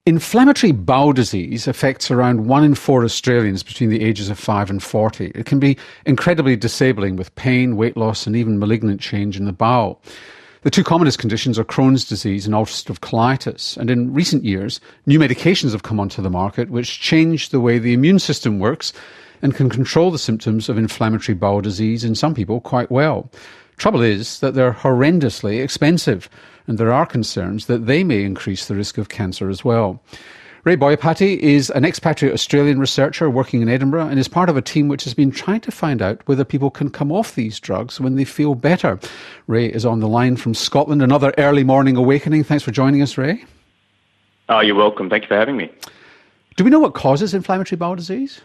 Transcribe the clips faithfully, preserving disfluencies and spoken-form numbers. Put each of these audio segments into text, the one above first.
Inflammatory bowel disease affects around one in four Australians between the ages of five and forty. It can be incredibly disabling with pain, weight loss and even malignant change in the bowel. The two commonest conditions are Crohn's disease and ulcerative colitis. And in recent years, new medications have come onto the market which change the way the immune system works and can control the symptoms of inflammatory bowel disease in some people quite well. Trouble is that they're horrendously expensive, and there are concerns that they may increase the risk of cancer as well. Ray Boyapati is an expatriate Australian researcher working in Edinburgh and is part of a team which has been trying to find out whether people can come off these drugs when they feel better. Ray is on the line from Scotland, another early morning awakening. Thanks for joining us, Ray. Oh, you're welcome. Thank you for having me. Do we know what causes inflammatory bowel disease?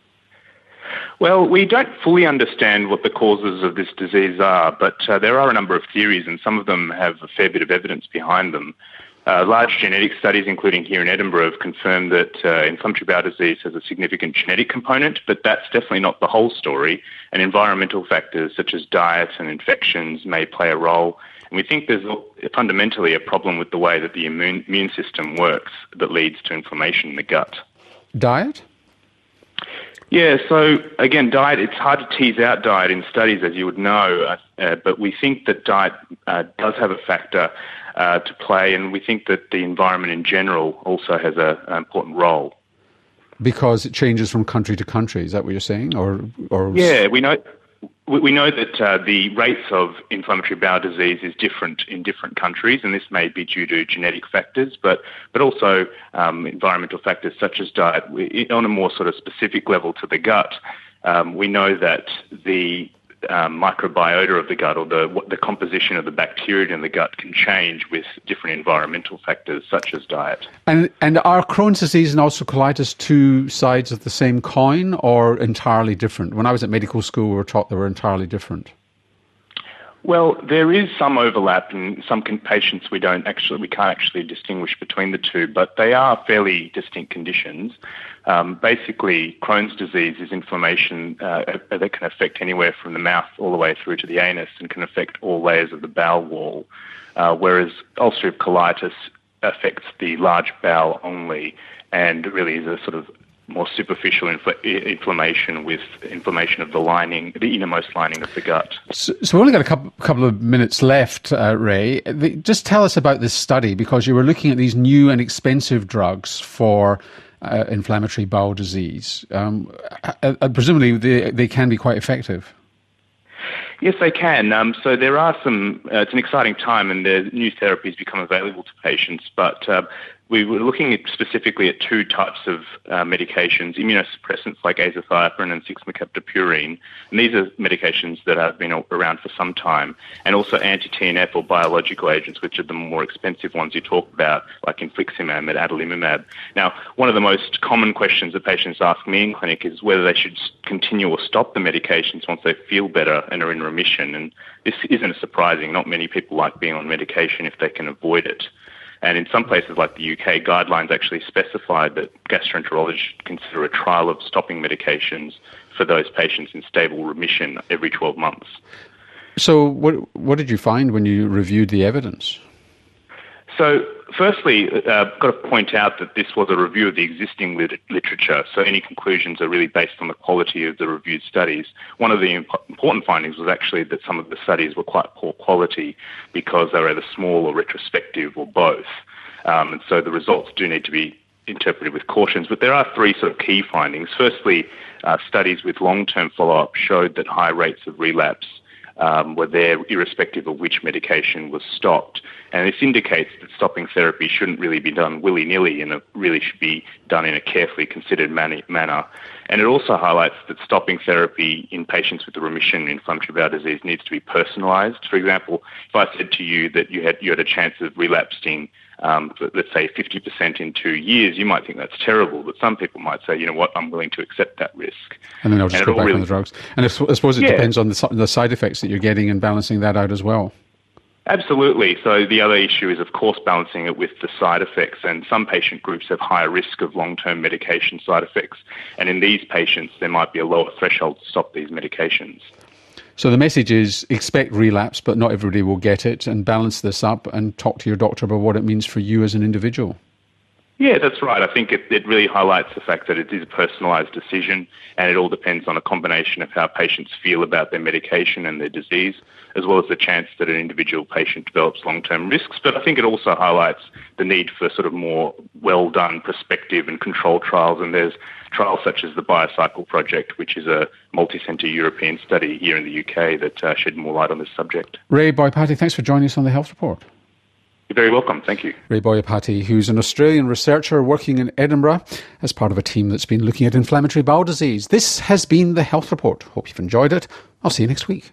Well, we don't fully understand what the causes of this disease are, but uh, there are a number of theories, and some of them have a fair bit of evidence behind them. Uh, large genetic studies, including here in Edinburgh, have confirmed that uh, inflammatory bowel disease has a significant genetic component, but that's definitely not the whole story, and environmental factors such as diet and infections may play a role. And we think there's fundamentally a problem with the way that the immune, immune system works that leads to inflammation in the gut. Diet? Yeah, so again, diet, it's hard to tease out diet in studies, as you would know, uh, but we think that diet uh, does have a factor uh, to play, and we think that the environment in general also has a, an important role. Because it changes from country to country, is that what you're saying? Or, or... Yeah, we know... We know that uh, the rates of inflammatory bowel disease is different in different countries, and this may be due to genetic factors, but but also um, environmental factors such as diet. We, on a more sort of specific level to the gut, um, we know that the um, microbiota of the gut, or the what the composition of the bacteria in the gut, can change with different environmental factors such as diet. And and are Crohn's disease and ulcerative colitis two sides of the same coin or entirely different? When I was at medical school, we were taught they were entirely different. Well, there is some overlap in some patients. We don't actually, we can't actually distinguish between the two, but they are fairly distinct conditions. Um, basically, Crohn's disease is inflammation uh, that can affect anywhere from the mouth all the way through to the anus and can affect all layers of the bowel wall, uh, whereas ulcerative colitis affects the large bowel only and really is a sort of more superficial infl- inflammation with inflammation of the lining, the innermost lining of the gut. So, so we've only got a couple, couple of minutes left, uh, Ray. The, just tell us about this study, because you were looking at these new and expensive drugs for uh, inflammatory bowel disease. Um, uh, uh, presumably they, they can be quite effective. Yes, they can. Um, so there are some, uh, it's an exciting time and the new therapies become available to patients, but uh, we were looking at specifically at two types of uh, medications, immunosuppressants like azathioprine and six mercaptopurine, and these are medications that have been around for some time, and also anti-T N F or biological agents, which are the more expensive ones you talk about, like infliximab and adalimumab. Now, one of the most common questions that patients ask me in clinic is whether they should continue or stop the medications once they feel better and are in remission, and this isn't surprising. Not many people like being on medication if they can avoid it. And in some places like the U K, guidelines actually specify that gastroenterologists consider a trial of stopping medications for those patients in stable remission every twelve months. So what what did you find when you reviewed the evidence? So firstly, I've uh, got to point out that this was a review of the existing lit- literature, so any conclusions are really based on the quality of the reviewed studies. One of the imp- important findings was actually that some of the studies were quite poor quality because they were either small or retrospective or both. Um, and so the results do need to be interpreted with cautions. But there are three sort of key findings. Firstly, uh, studies with long-term follow-up showed that high rates of relapse Um, were there irrespective of which medication was stopped. And this indicates that stopping therapy shouldn't really be done willy-nilly and it really should be done in a carefully considered man- manner. And it also highlights that stopping therapy in patients with a remission in inflammatory bowel disease needs to be personalised. For example, if I said to you that you had you had a chance of relapsing Um, let's say fifty percent in two years, you might think that's terrible, but some people might say, you know what, I'm willing to accept that risk. And then they'll just and go back really, on the drugs. And I suppose it yeah. depends on the, the side effects that you're getting and balancing that out as well. Absolutely. So the other issue is, of course, balancing it with the side effects, and some patient groups have higher risk of long-term medication side effects. And in these patients, there might be a lower threshold to stop these medications. So the message is expect relapse, but not everybody will get it, and balance this up and talk to your doctor about what it means for you as an individual. Yeah, that's right. I think it, it really highlights the fact that it is a personalised decision, and it all depends on a combination of how patients feel about their medication and their disease, as well as the chance that an individual patient develops long-term risks. But I think it also highlights the need for sort of more well-done prospective and controlled trials, and there's trials such as the Biocycle Project, which is a multi-centre European study here in the U K that uh, shed more light on this subject. Ray Boyapati, thanks for joining us on the Health Report. You're very welcome. Thank you. Ray Boyapati, who's an Australian researcher working in Edinburgh as part of a team that's been looking at inflammatory bowel disease. This has been the Health Report. Hope you've enjoyed it. I'll see you next week.